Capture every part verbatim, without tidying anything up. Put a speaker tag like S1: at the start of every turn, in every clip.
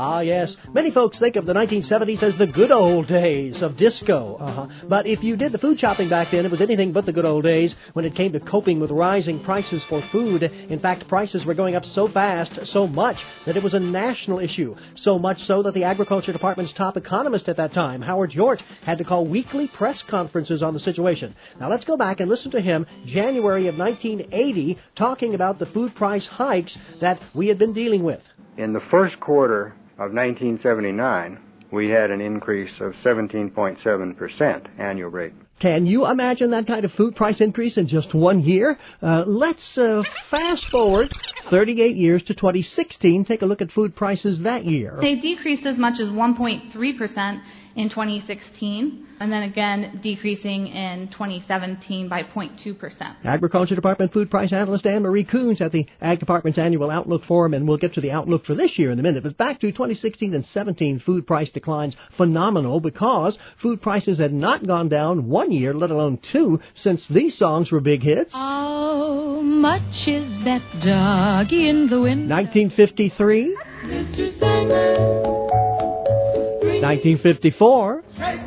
S1: Ah, yes. Many folks think of the nineteen seventies as the good old days of disco. Uh-huh. But if you did the food shopping back then, it was anything but the good old days when it came to coping with rising prices for food. In fact, prices were going up so fast, so much, that it was a national issue. So much so that the Agriculture Department's top economist at that time, Howard Hjort, had to call weekly press conferences on the situation. Now let's go back and listen to him January of nineteen eighty talking about the food price hikes that we had been dealing with.
S2: In the first quarter of nineteen seventy-nine, we had an increase of seventeen point seven percent annual rate.
S1: Can you imagine that kind of food price increase in just one year? Uh, let's uh, fast forward thirty-eight years to twenty sixteen. Take a look at food prices that year.
S3: They decreased as much as one point three percent in twenty sixteen, and then again decreasing in twenty seventeen by zero point two percent.
S1: Agriculture Department food price analyst Anne-Marie Coons at the Ag Department's annual Outlook Forum, and we'll get to the outlook for this year in a minute. But back to twenty sixteen and seventeen food price declines, phenomenal because food prices had not gone down one year, let alone two, since these songs were big hits.
S4: How much is that dog in the wind?
S1: nineteen fifty-three.
S4: Mister Sandman.
S1: nineteen fifty-four,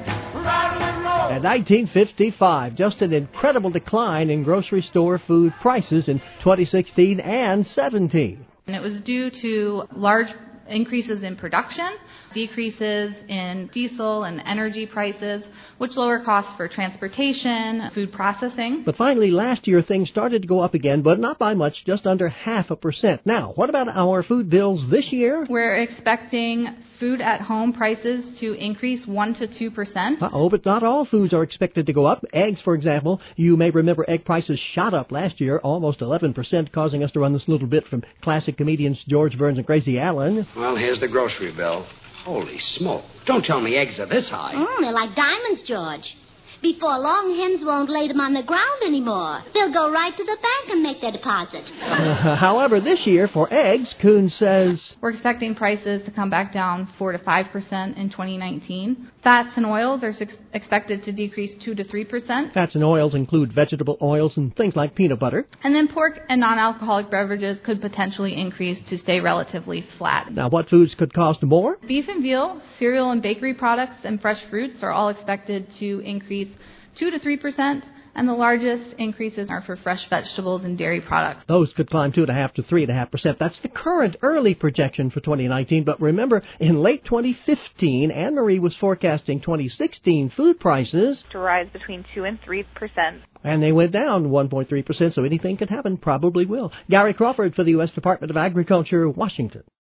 S1: and nineteen fifty-five. Just an incredible decline in grocery store food prices in twenty sixteen and seventeen.
S3: And it was due to large increases in production, decreases in diesel and energy prices, which lower costs for transportation, food processing.
S1: But finally, last year, things started to go up again, but not by much, just under half a percent. Now, what about our food bills this year?
S3: We're expecting food at home prices to increase one to two percent.
S1: Uh-oh, but not all foods are expected to go up. Eggs, for example, you may remember egg prices shot up last year, almost eleven percent, causing us to run this little bit from classic comedians George Burns and Gracie Allen.
S5: Well, here's the grocery bill. Holy smoke. Don't tell me eggs are this high.
S6: Mm, they're like diamonds, George. Before long, hens won't lay them on the ground anymore. They'll go right to the bank and make their deposit.
S1: Uh, however, this year, for eggs, Coons says...
S3: We're expecting prices to come back down four to five percent in twenty nineteen. Fats and oils are su- expected to decrease two to three percent.
S1: Fats and oils include vegetable oils and things like peanut butter.
S3: And then pork and non-alcoholic beverages could potentially increase to stay relatively flat.
S1: Now, what foods could cost more?
S3: Beef and veal, cereal and bakery products, and fresh fruits are all expected to increase two to three percent, and the largest increases are for fresh vegetables and dairy products.
S1: Those could climb two point five to three point five percent. That's the current early projection for twenty nineteen. But remember, in late twenty fifteen, Anne-Marie was forecasting twenty sixteen food prices
S7: to rise between two and three percent.
S1: And they went down one point three percent, so anything could happen, probably will. Gary Crawford for the U S Department of Agriculture, Washington.